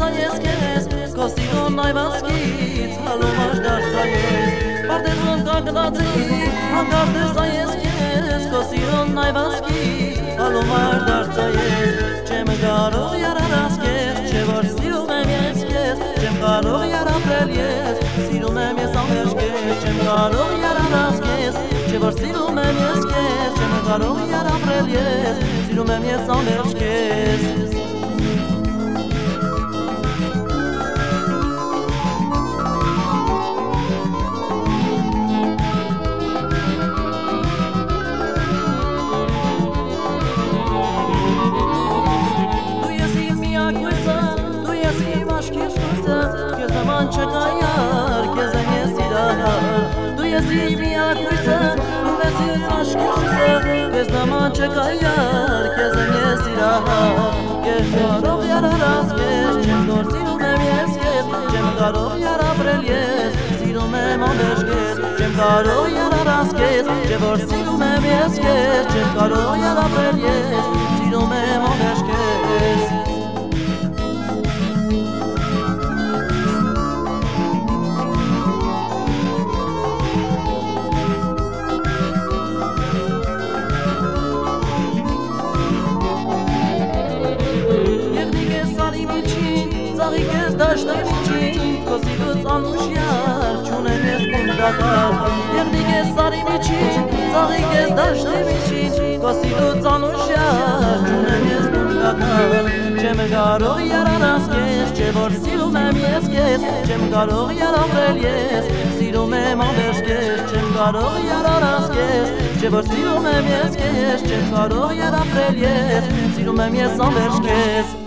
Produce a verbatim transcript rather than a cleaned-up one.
դարձա ես քեզ քո սիրուն այվազքից հալոմաշ դարձա ես Պարտեզում կանգնացի հանկարծ դարձա ես քեզ քո սիրուն այվազքից հալոմաշ դարձա ես Չեմ կարող յարարած քեզ չէ որ սիրում եմ ես քեզ Չեմ կարող յարապրել ես սիրում եմ ես անվերջ քեզ Չեմ կարող յարարած քեզ չէ որ սիրում եմ ես քեզ Չեմ կարող յարապրել ես սիրում եմ ես անվերջ քեզ Չկայար, կեզ եմ ես իրահար Դու ես իմ միակ հույսը, ու ես իմ աշկի հույսը Կեզ նման չկայար, կեզ եմ ես իրահար Կեզ կարող յարարած կեզ, չեմ գոր սիրում եմ ես կեզ Չեմ կարող յարապրել ես, սիրում եմ անվերջ կեզ Չեմ կարող յարարած կեզ, չէ որ սիրում եմ ես կեզ Չեմ կարող յարապրել ես, սիրում եմ անվերջ կեզ Ծաղիկ ես դաշտեր միջին, քո սիրուց անուշյար, չունեմ ես կունդատար Եղնիկ ես սարի միջին, ծաղիկ ես դաշտեր միջին, քո սիրուց անուշյար, չունեմ ես կունդատար Չեմ կարող յարարած կեզ, չէ որ սիրում եմ ես կեզ Չեմ կարող յարապրել ես, սիրում եմ անվերջ կեզ Չեմ կարող յարարած կեզ, չէ որ սիրում եմ ես կեզ Չեմ կարող յարապրել ես, սիրում եմ ես անվերջ կեզ